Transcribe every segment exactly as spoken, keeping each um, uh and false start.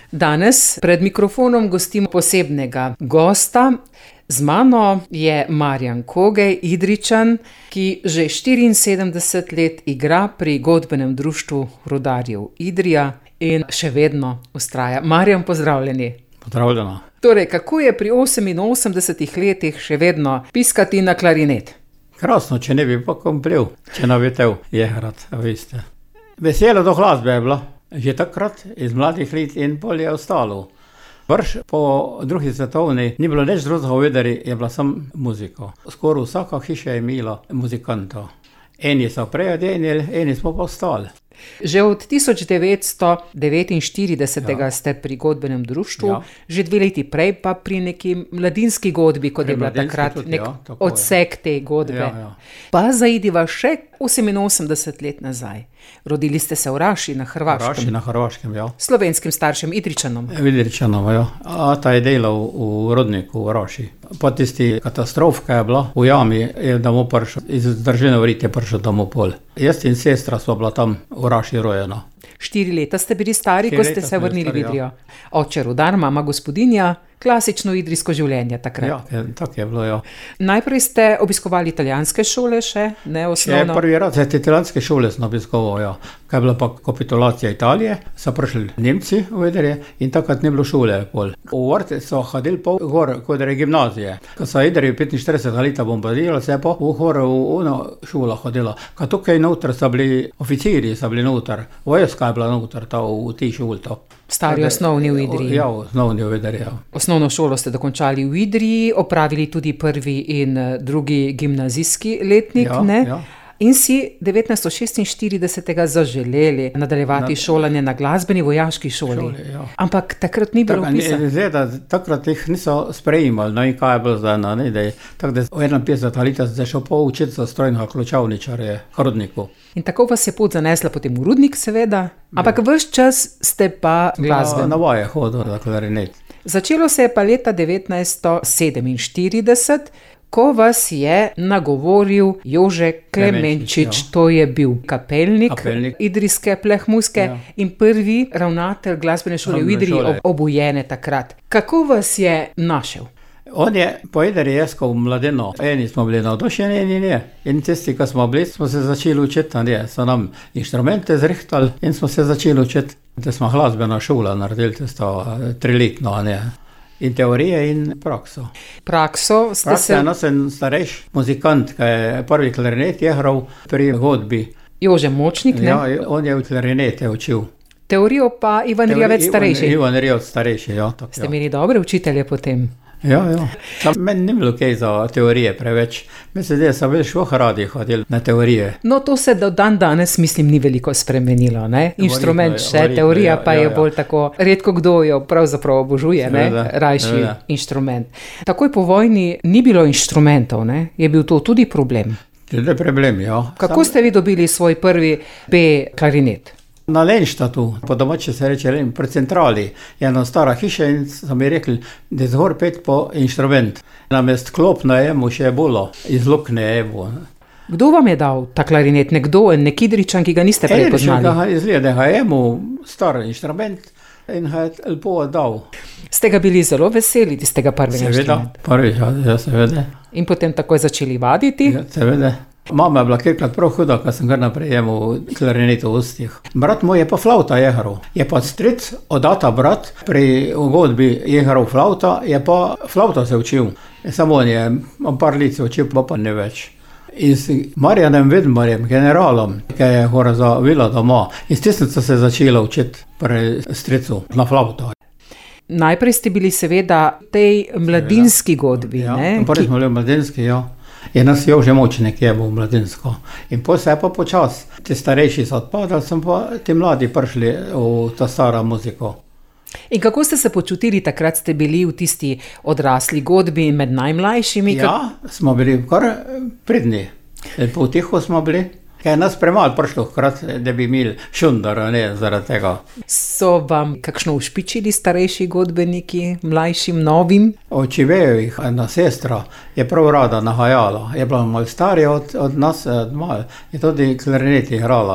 Danes pred mikrofonom gostimo posebnega gosta. Z mano je Marjan Kogej, Idrijčan, ki že štiriinsedemdeset let igra pri godbenem društvu rudarjev Idrija in še vedno vztraja. Marjan, pozdravljeni. Pozdravljena. Torej, kako je pri oseminosemdesetih letih še vedno piskati na klarinet? Krasno, če ne bi pa komplil, če ne bi tel jehrat, veste. Veselo do glasbe je bilo, že takrat iz mladih let in pol je ostalo. Vrš po drugi svetovni ni bilo nič drugega v Idriji, je bila sam muzika. Skoraj vsaka hiša je imela muzikanta. Eni so prej odenili, eni smo pa ostali. Že od tisoč devetsto devetinštirideset ja. Ste pri godbenem društvu, ja. Že dve leti prej pa pri neki mladinski godbi, kot je bila takrat tudi, nek ja, odsek te godbe. Ja, ja. Pa zaidiva še oseminosemdeset let nazaj. Rodili ste se v Raši na Hrvaškem. Raši na Hrvaškem, ja. Slovenskim staršem Idrijčanom. Idrijčanom, ja. A ta je delal v Rodniku v Raši. Po tisti katastrofka je bila v jami, je domov prišel, iz držine vrite prišel domov pol. Jaz in sestra sva bila tam v Raši rojena. Štiri leta ste bili stari, ko ste se vrnili v Idrijo. Oče rudar, mama gospodinja, klasično idrijsko življenje takrat. Ja, tako je bilo, ja. Najprej ste obiskovali italijanske šole še, ne osnovno? Še prvi rad, italijanske šole sem obiskoval, ja. Kaj je bila pa kapitulacija Italije, so prišli Nemci v Idrije in takrat ni bilo šole pol. V vrte so hodili pol gor, kot je gimnazije. Ko so Idriji petinštiridesetega leta bombardirali, se je pa v gor v ono šola hodila. Ko tukaj noter so bili oficiri, so bili noter, vojska je bila noter, ta v tej šoli to. Stari osnovni v Idriji. Ja, osnovni v Idriji, ja. Osnovno šolo ste dokončali v Idriji, opravili tudi prvi in drugi gimnazijski letnik, ja, ne? Ja. In si devetnajststo šestinštiridesetega zaželeli nadaljevati na, šolanje na glasbeni vojaški šoli. šoli ja. Ampak takrat ni bilo vpisa. Takrat jih niso sprejemali, no in kaj je bilo zdaj, ne, da je tako, da v enainpetdesetega leta zdaj šel po učiti za strojnega ključavničarja v Rudniku. In tako vas je pot zanesla potem v Rudnik, seveda, ampak ja. Ves čas ste pa glasben. Na, na vaje hodil za klarinet. Začelo se je pa leta devetnajststo sedeminštirideset, ko vas je nagovoril Jože Klemenčič, ja. To je bil kapelnik, kapelnik. Idrijske plehmuske ja. In prvi ravnatelj glasbene šole v Idriji ob, obujene takrat. Kako vas je našel? On je po Idriji jeskal mladeno. Eni smo bili navdušeni, eni ne. In tisti, ko smo bili, smo se začeli učiti, ne. So nam inštrumente zrihtali in smo se začeli učiti. Da smo glasbena šola naredili tisto triletno, ne. In teorije in prakso. Prakso ste Praksa, se... Praksa, no sem starejš muzikant, ki je prvi klarinet je igral pri godbi. Jože Močnik, ne? Ja, on je v klarinete učil. Teorijo pa Ivan Teori, Rijavec starejši. Ivan, Ivan Rijavec starejši, ja. Tak, ste ja. imeli dobre učitelje potem? Ja, ja. Tam meni ni bilo kaj za teorije preveč. Mislim, da sem več v radi hodil na teorije. No, to se do dan danes, mislim, ni veliko spremenilo, ne? Inštrument še, varitno, teorija ja, pa je ja, ja. Bolj tako, redko kdo jo pravzaprav obožuje, ne? Rajši seveda. Inštrument. Takoj po vojni ni bilo inštrumentov, ne? Je bil to tudi problem? Tudi problem, ja. Kako Sam... ste vi dobili svoj prvi B-klarinet? Na Lenštatu, po domače se reče, pri centrali, je ena stara hiša in so mi rekli, da je zgor pet po inštrument. Namest klop na emu še je bilo, iz lukne emu. Kdo vam je dal ta klarinet? Nekdo, nek Idrijčan, ki ga niste prej poznali? Idrijčan, ki izgleda, da je emu star inštrument in ga je lepo dal. Ste ga bili zelo veseli, tistega prvega inštrumenta? Seveda, prvi, ja, seveda. In potem takoj začeli vaditi? Ja, seveda. Mama je bila kjerkrat prav huda, ko sem ga naprej imel klarinetu v ustih. Brat moj je pa flauta jehral. Je pa stric od ata brat pri godbi jehral flauta, je pa flauta se učil. Samo on je, on par let se učil, pa pa ne več. In s Marjanem Vidmarjem, generalom, ki je hora za vila doma, in s tisnico se začela učiti pri stricu na flauta. Najprej ste bili seveda tej mladinski godbi, ja, ne? Ja, prvi smo bili v mladinski, ja. Je nas Jože Močnik je bil mladinsko. In potem se je pa počas, ti starejši so odpadali, sem pa ti mladi prišli v ta stara muziko. In kako ste se počutili, takrat ste bili v tisti odrasli godbi med najmlajšimi? Ja, smo bili kar pridni. Po tiho smo bili. Kaj je nas premalo prišlo hkrat, da bi imeli šundar, ne, zaradi tega. So vam kakšno ušpičili starejši godbeniki, mlajšim, novim? Očivejo jih, ena sestra je prav rada nahajala. Je bila malo starija od, od nas, od malo. Je tudi klarinet igrala.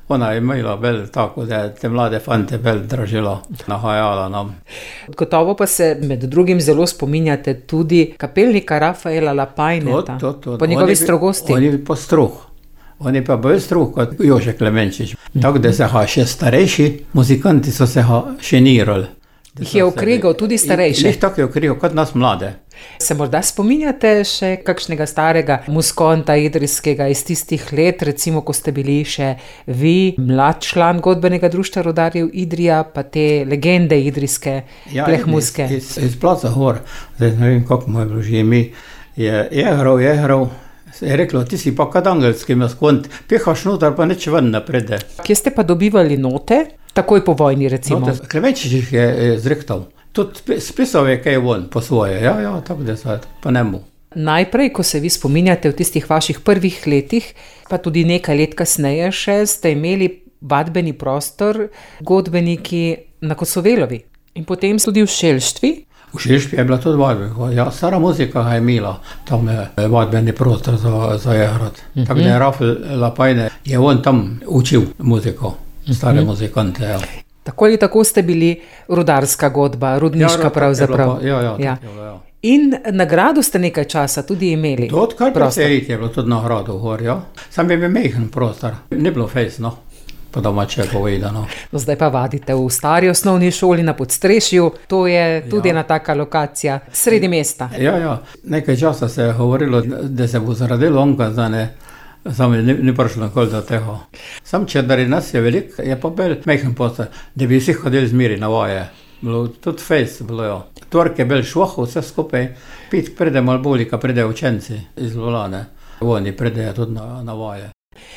Ona je imela bel tako, da je te mlade fante bel dražila, nahajala nam. Gotovo pa se med drugim zelo spominjate tudi kapelnika Rafaela Lapajneta, To, to, to. po njegovi On je- strogosti. On je pa struh. On je pa bolj struh kot Jože Klemenčič. Tako da se ha še starejši muzikanti so se ha še nirali. Jih je okregal tudi starejše. Jih tako je okregal kot nas mlade. Se morda spominjate še kakšnega starega muskonta idrijskega iz tistih let, recimo, ko ste bili še vi, mlad član godbenega društva rudarjev Idrija, pa te legende idrijske plehmuske? Iz, iz, iz Placa Hor, zdaj ne vem, kako mu je bilo že ime, je jehral, jehral, se je reklo, ti si pa kad angelski muskont, pihaš noter, pa nič ven ne pride. Kje ste pa dobivali note? Takoj po vojni, recimo. Note, Klemenčič jih je eh, zrihtal. Tudi spi- spisal je kaj von po svoje, ja, ja, tako da se pa ne mu. Najprej, ko se vi spominjate v tistih vaših prvih letih, pa tudi nekaj let kasneje še, ste imeli vadbeni prostor godbeniki na Kosovelovi in potem tudi v Šelštvi. V Šelštvi je bila tudi vadba, ja, stara muzika ga je imela, tam je vadbeni prostor za, za jehrat. Mm -hmm. Tako da je Rafael Lapajne, je on tam učil muziko, stare mm -hmm. muzikante, ja. Tako ali tako ste bili rudarska godba, rudniška Ja, pravzaprav. Ja, ja, Ja. ja. ja. In nagrado ste nekaj časa tudi imeli. To odkar prostor. precej let je bilo tudi nagrado gor, ja. Sam je bil mehen prostor, ni bilo fejs, no, po domače povedano. No, zdaj pa vadite v stari osnovni šoli na Podstrešju, to je tudi Ja. ena taka lokacija, sredi mesta. Ja, ja, nekaj časa se je govorilo, da se bo zaradilo onka, zdaj ne, sam ni, ni prišlo nikoli do tega. Sam, če da nas je veliko, je pa bil mehen prostor, da bi vsi hodili zmeri na vaje. Bilo tudi fejs bilo, ja. Tork je bil švoh, vse skupaj, pit pride malo bolj, ka pride učenci iz Volane. Oni pridejo tudi na, na vaje.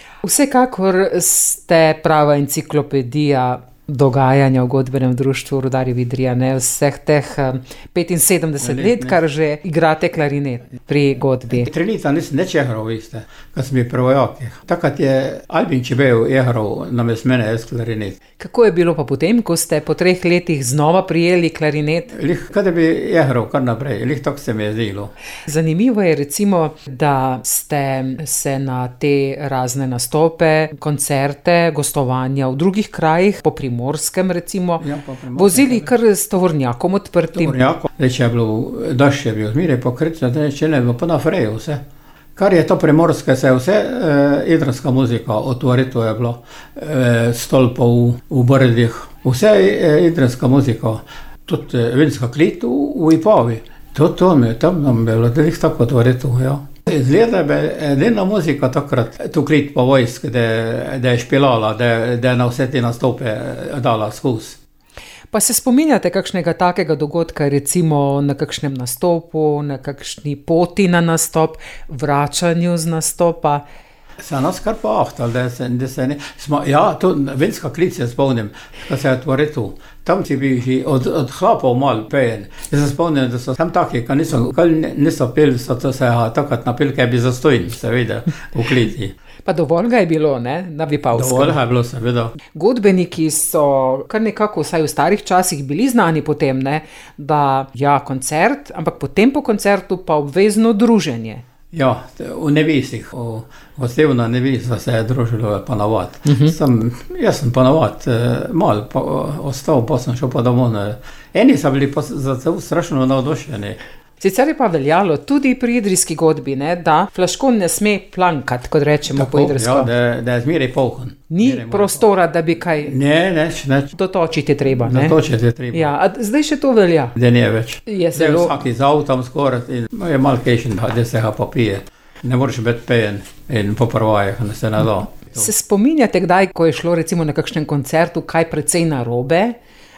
Vsekakor ste prava enciklopedija dogajanja v godbenem društvu rudarjev Idrija, ne, vseh teh eh, petinsedemdeset Let, let, ne. kar že igrate klarinet pri godbi. Tri leta nisem nič jehral, veste, kad sem bil prvojaki. Takrat je Albin Čebel jehral namest mene jaz klarinet. Kako je bilo pa potem, ko ste po treh letih znova prijeli klarinet? Lih, kada bi jehral kar naprej, lih tako se mi je zdelo. Zanimivo je recimo, da ste se na te razne nastope, koncerte, gostovanja v drugih krajih, po Primorskem recimo, Ja, po Primorskem, vozili kar s tovornjakom odprtim. Tovornjako, zdaj če je bilo, daš je bil zmeraj pokrit, da če ne bilo pa na freju vse. Kar je to primorske, se je vse eh, idrska muzika, otvorito je bilo, eh, stolpov v brdih, vse eh, idrska muzika, tudi eh, vinska klit v, v Ipavi. To, to mi je tam nam bilo, da jih tako otvorito, ja. Zgleda je edina muzika takrat, tu klit po vojsk, da, da je špilala, da, da je na vse te nastope dala skozi. Pa se spominjate kakšnega takega dogodka, recimo na kakšnem nastopu, na kakšni poti na nastop, vračanju z nastopa? Se nas kar pa ahtal, da se, da se ne... Smo, ja, to vinska klic se spomnim, ko se je otvoril. Tam si bi že od, od hlapov mal pejen. Jaz se spomnim, da so tam taki, ko niso, ko niso pili, so to se ha, takrat napili, kaj bi zastojni, seveda, v kliti. Pa dovolj ga je bilo, ne, na Vipavskem. Dovolj ga je bilo, seveda. Godbeniki so kar nekako, vsaj v starih časih, bili znani potem, ne, da ja, koncert, ampak potem po koncertu pa obvezno druženje. Ja, v nevisih, v gostevna nevisa se je družilo ponavad. Uh -huh. Sem, jaz sem ponavad eh, mal pa, ostal, pa sem šel pa domov. Ne. Eni so bili pa za to strašno navdušeni. Sicer je pa veljalo tudi pri idrijski godbi, ne, da flaškon ne sme plankati, kot rečemo Tako, po idrijsko. ja, da, da je zmeraj poln. Ni Zmeraj prostora, da bi kaj Ne, neč, neč. dotočiti treba. Ne? Zatočiti je treba. Ja, a zdaj še to velja. Da ne več. Je Zdaj zelo- vsaki z avtom skoraj in je malo kejšen, da se ga popije. Ne moreš biti pejen in po prvajah, ne se ne da. Se spominjate kdaj, ko je šlo recimo na kakšnem koncertu kaj precej narobe,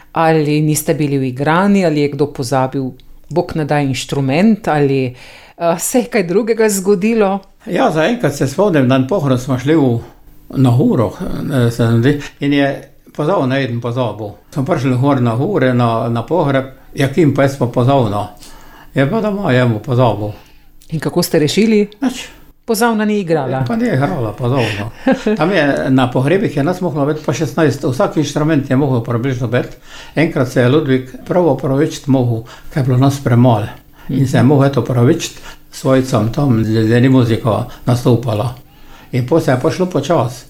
ali niste bili uigrani, ali je kdo pozabil, bog ne da, inštrument, ali uh, se je kaj drugega zgodilo? Ja, zaenkrat se spomnim, na pohorod smo šli v, na Huro eh, se nam zdi, in je pozval na eden pozabil. Smo prišli gor na Hure, na, na pohreb, jakim pa jaz pa pozavno. Je pa doma jemu pozabil. In kako ste rešili? Nač, Pozavna ni igrala. pa nije igrala pozavno. Tam je na pohrebih je nas moglo biti pa šestnajst, vsak inštrument je mogel približno biti. Enkrat se je Ludvik prvo pravičiti mogel, kaj je bilo nas premalo. In se je mogel eto pravičiti svojcam tam, da ni muzika nastopala. In potem se je pa šlo počas.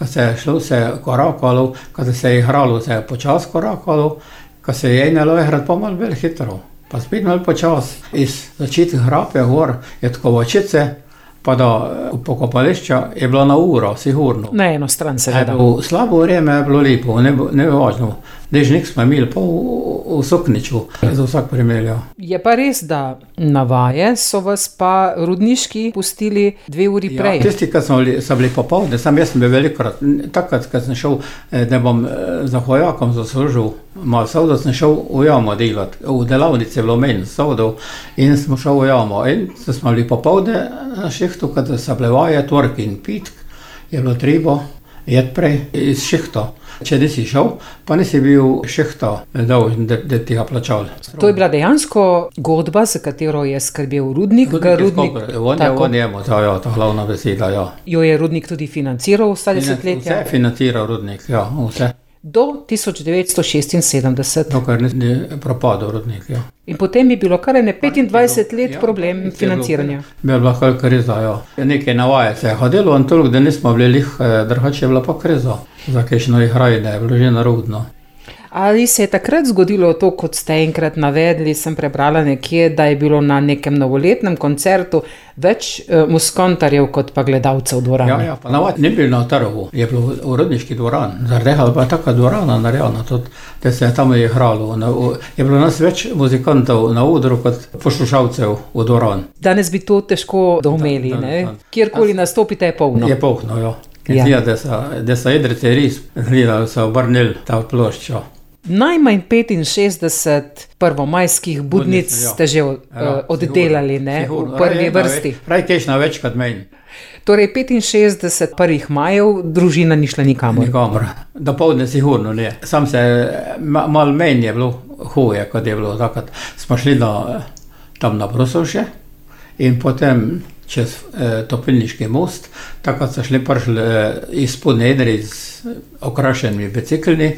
Kad se je šlo, se je korakalo, kad se je igralo, se je počas korakalo, kad se je jenjalo igrati, pa malo bolj hitro. Pa spet malo počas. Iz začetka hrape gor je tako Kovačice, pa do pokopališča je bilo na uro, sigurno. Na eno stran seveda. V slabo vreme je bilo lepo, ne, ne važno. Dežnik smo imeli pa v, v Sokniču, za vsak primer. Ja. Je pa res, da na vaje so vas pa rudniški pustili dve uri prej. Ja, tisti, ki so bili, so bili popovdne, sam jaz sem bil velikokrat, takrat, kad sem šel, da bom za hojakom zaslužil malo savdov, sem šel v jamo delati. V delavnici je bilo menj savdov in smo šel v jamo. In smo bili popovdne na šihtu, kad so bile vaje, tvork in pitk, je bilo treba jeti prej iz šihta. Če nisi šel, pa nisi bil šihta dolžen, da, da ti ga plačal. To je bila dejansko godba, za katero je skrbel rudnik. Rudnik, rudnik on je, on je, to je ta glavna beseda, ja. Jo je rudnik tudi financiral vsa desetletja? Vse financiral rudnik, ja, vse. Do tisoč devetsto šestinsedemdeset. Dokar ni propadel rudnik, ja. In potem je bilo kar ne petindvajset let problem ja, financiranja. Bilo, bilo kar kriza, ja. Nekaj navaje se je hodilo, in toliko, da nismo bili lih, drugače je bila pa kriza. Za kakšno igrajne je bilo že narudno. Ali se je takrat zgodilo to, kot ste enkrat navedli, sem prebrala nekje, da je bilo na nekem novoletnem koncertu več uh, muskontarjev kot pa gledalcev v dvorani? Ja, ja, pa navad ni bil na trgu, je bil v rudniški dvoran. Zaradi tega pa je taka dvorana narejena, da se je tam igralo. Je bilo nas več muzikantov na odru kot poslušalcev v dvoran. Danes bi to težko doumeli, da, ne? Kjerkoli nastopite je polno. Je polno, ja. Ja. Zgleda, da so, da so Idrijci res, zgleda, da so obrnili ta ploščo. Najmanj petinšestdeset prvomajskih budnic Budnice, ste že uh, ja, oddelali, ne, sigurno. V prvi Raj, vrsti. Prav težna več kot meni. Torej petinšestdeset prvih majev družina ni šla nikamor. Nikamor. Dopoldne sigurno ne. Sam se ma, malo menj je bilo huje, kot je bilo takrat. Smo šli na, tam na Brusovše in potem čez eh, Topilniški most, takrat so šli prišli eh, iz spodnje Idrije z okrašenimi biciklini,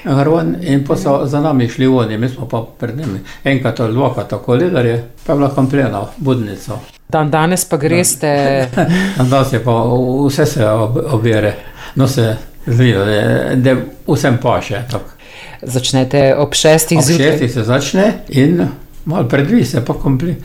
in pa so za nami šli oni, mi smo pa pred njimi enkrat ali dvakrat tako lidarje, pa je bila kompletna budnica. Dan danes pa greste... Dan danes je pa vse se ob, objere, no se zgleda, da, da vsem paše. Tak. Začnete ob šestih zjutraj? Ob šestih se začne in malo predvi se pa komplet.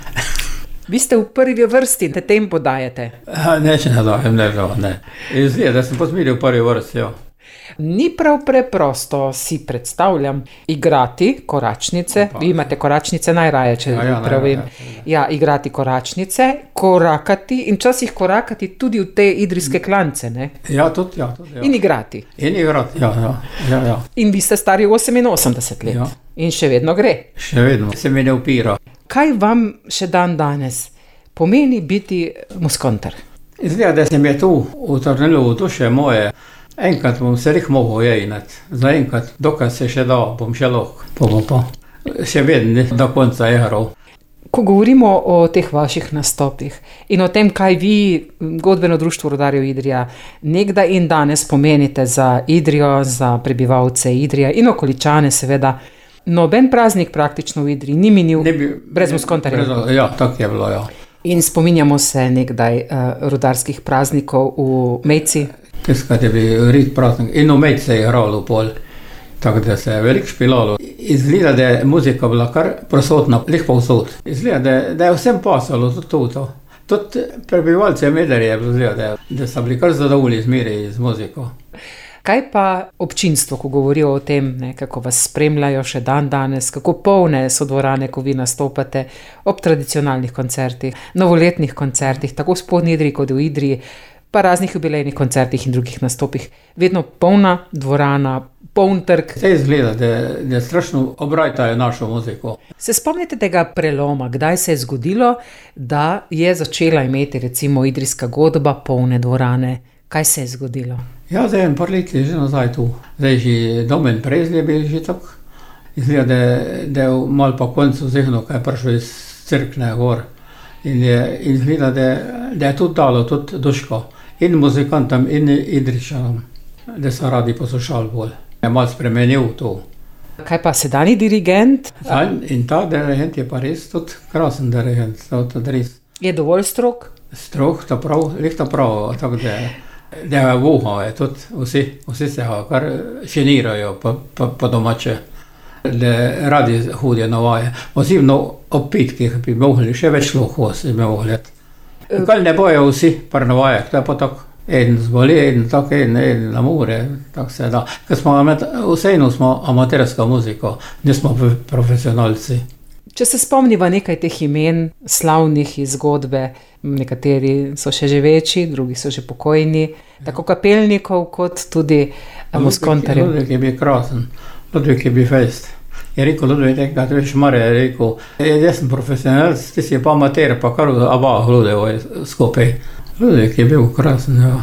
Vi ste v prvi vrsti, te tempo dajete? Neče ne dajem, ne, ne. Izgleda, da sem pozmiril v prvi vrsti, jo. Ni prav preprosto, si predstavljam, igrati koračnice, vi imate koračnice najraje, če ja, ja, pravim. Ja, ja. ja, igrati koračnice, korakati in časih korakati tudi v te idrijske klance, ne? Ja, tudi, ja. Tudi, ja. In igrati. In igrati, ja, ja, ja, ja. In vi ste stari oseminosemdeset let. Ja. In še vedno gre. Še vedno, se mi ne upira. Kaj vam še dan danes pomeni biti muskontar? Izgleda, da se mi je tu utrnilo v duše moje. Enkrat bom se rih mogel jejnati, za enkrat, dokaj se še da, bom še lahko, pa bom pa še vedno do konca igral. Ko govorimo o teh vaših nastopih in o tem, kaj vi, Godbeno društvo rudarjev Idrija, nekdaj in danes pomenite za Idrijo, za prebivalce Idrije in okoličane seveda, noben praznik praktično v Idriji ni minil ne bi, brez muskontarjev. Ja, tako je bilo, ja. In spominjamo se nekdaj uh, rudarskih praznikov v Mejci. Tiskrat je bil rit praznik in v Mejci se je igralo pol, tako da se je veliko špilalo. Izgleda, da je muzika bila kar prosotna, lih pa vsod. Izgleda, da, da je vsem pasalo tudi to. Tudi prebivalce Mederje je bilo, da, da so bili kar zadovoljni zmeri z muziko. Kaj pa občinstvo, ko govorijo o tem, ne, kako vas spremljajo še dan danes, kako polne so dvorane, ko vi nastopate ob tradicionalnih koncertih, novoletnih koncertih, tako v Spodnji Idriji kot v Idriji, pa raznih jubilejnih koncertih in drugih nastopih. Vedno polna dvorana, poln trg. Se izgleda, da, da strašno obrajtajo našo muziko. Se spomnite tega preloma, kdaj se je zgodilo, da je začela imeti recimo idrijska godba polne dvorane? Kaj se je zgodilo? Ja, zdaj en par let je že nazaj tu. Zdaj že Domen Prezlje je bil že tako. Izgleda, da, da je malo po koncu zihno, kaj je prišel iz Crkne gor. In je izgleda, da, da je tudi dalo, tudi duško. In muzikantom, in Idrijčanom, da so radi poslušali bolj. Je malo spremenil to. Kaj pa sedanji dirigent? In ta dirigent je pa res tudi krasen dirigent. Tudi res. Je dovolj strog? Strog, to prav, lih to prav, tako da Da je vuho, je tudi vsi, vsi se ga kar ženirajo po, po, po domače, da radi hodijo na vaje. Osebno ob pitkih bi mogli še več lohos bi mogli. Kaj ne bojo vsi par na vajah, to je pa tako, eden zboli, eden tako, eden, eden na more, tako se da. Ker smo, vsejno smo amaterska muzika, nismo profesionalci. Če se spomniva nekaj teh imen, slavnih iz zgodbe, nekateri so še živeči, drugi so že pokojni, tako kapelnikov kot tudi muskontarjev. Ludvik je bil krasen, Ludvik je bil fejst. Je rekel, Ludvik, nekaj veš, Marja je rekel, jaz sem profesionalc, ti si pa amater, pa kar oba Ludvik skupaj. Ludvik je bil krasen, ja.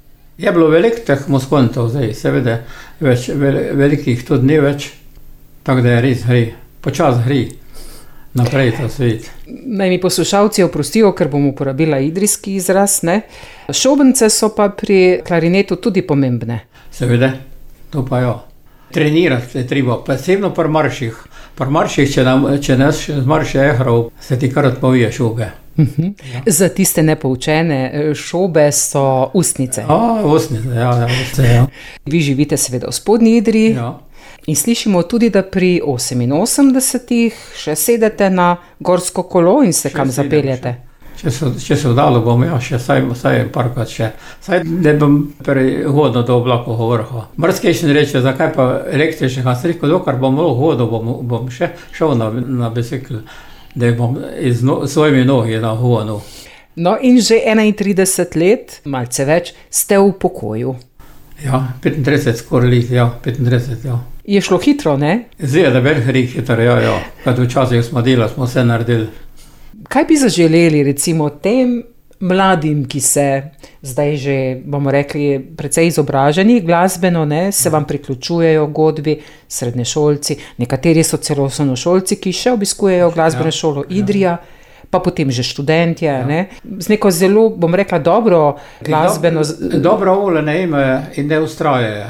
Je bilo veliko teh muskontov zdaj, seveda, več, vel, velikih tudi ni več, tako da je res hri, počas hri. Naprej ta svet. Naj mi poslušalci oprostijo, ker bom uporabila idrijski izraz, ne? Šobence so pa pri klarinetu tudi pomembne. Seveda, to pa jo. Trenirati je treba, posebno pri marših. Pri marših, če, nam, če nas z marše ehral, se ti kar odpovije šobe. Uh-huh. Ja. Za tiste nepoučene, šobe so ustnice. A, ustnice, ja, ja, ustnice, ja. Vi živite seveda v Spodnji Idriji. Ja. In slišimo tudi, da pri oseminosemdesetih še sedete na gorsko kolo in se še kam sedem, zapeljete. Če se, če se vdalo bom, ja, še saj, saj parkrat še. Saj ne bom prihodno do oblakov vrha. Mrzkejšen reče, zakaj pa električnega striko, dokar bom hodil, bom, bom še šel na, na bicikl, da bom iz no, svojimi nogi na hodu. No in že enaintrideset let, malce več, ste v pokoju. Ja, petintrideset skoraj let, ja, petintrideset, ja. Je šlo hitro, ne? Zdaj, da je veliko hitro, ja, ja. Kad včasih smo delali, smo vse naredili. Kaj bi zaželeli, recimo, tem mladim, ki se zdaj že, bomo rekli, precej izobraženi glasbeno, ne, se vam priključujejo godbi, srednješolci, nekateri so celo osnovnošolci, ki še obiskujejo glasbeno ja, šolo Idrija, ja. Pa potem že študentje, ja. Ne, z neko zelo, bom rekla, dobro glasbeno... Do, dobro volje ne imajo in ne ustrajajo,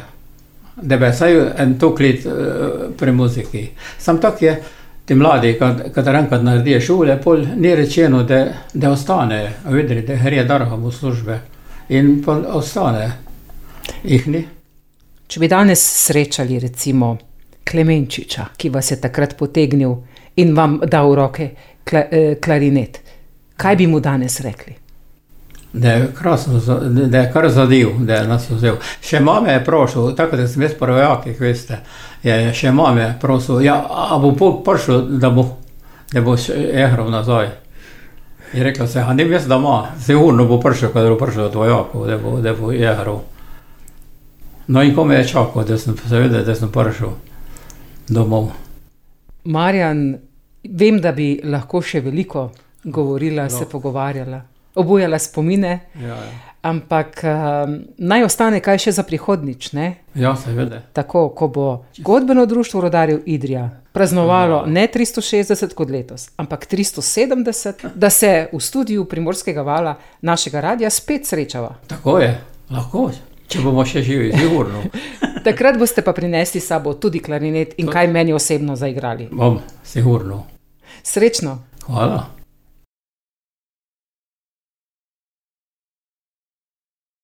da bi saj en tok let uh, pri muziki. Sam tak je, ti mladi, kad, kad enkrat naredijo šole, pol ni rečeno, da, da ostane, videli, da gre darhom v službe in pol ostane. Ih ni. Če bi danes srečali recimo Klemenčiča, ki vas je takrat potegnil in vam dal v roke Kla, eh, klarinet. Kaj bi mu danes rekli? Da je krasno, da je kar zadil, da je nas vzel. Še mame je prošel, tako da sem jaz po rojakih, veste, je še mame prosil, ja, a bo prišel, da bo, da bo ehral nazaj. Je rekla se, a ne veš doma, sigurno bo prišel, kad bo prišel od vojakov, da bo, da bo ehral. No in ko me je čakal, da sem seveda, da sem prišel domov. Marjan, vem, da bi lahko še veliko govorila, no. Se pogovarjala, obujala spomine, ja, ja. Ampak um, naj ostane kaj še za prihodnič, ne? Ja, seveda. Tako, ko bo godbeno društvo rodarjev Idrija praznovalo ja. Ne tristo šestdeset kot letos, ampak tristo sedemdeset, da se v studiu Primorskega vala našega radia spet srečava. Tako je, lahko, če bomo še živi, sigurno. Takrat boste pa prinesli sabo tudi klarinet in kaj meni osebno zaigrali. Bom, sigurno. Srečno. Hvala.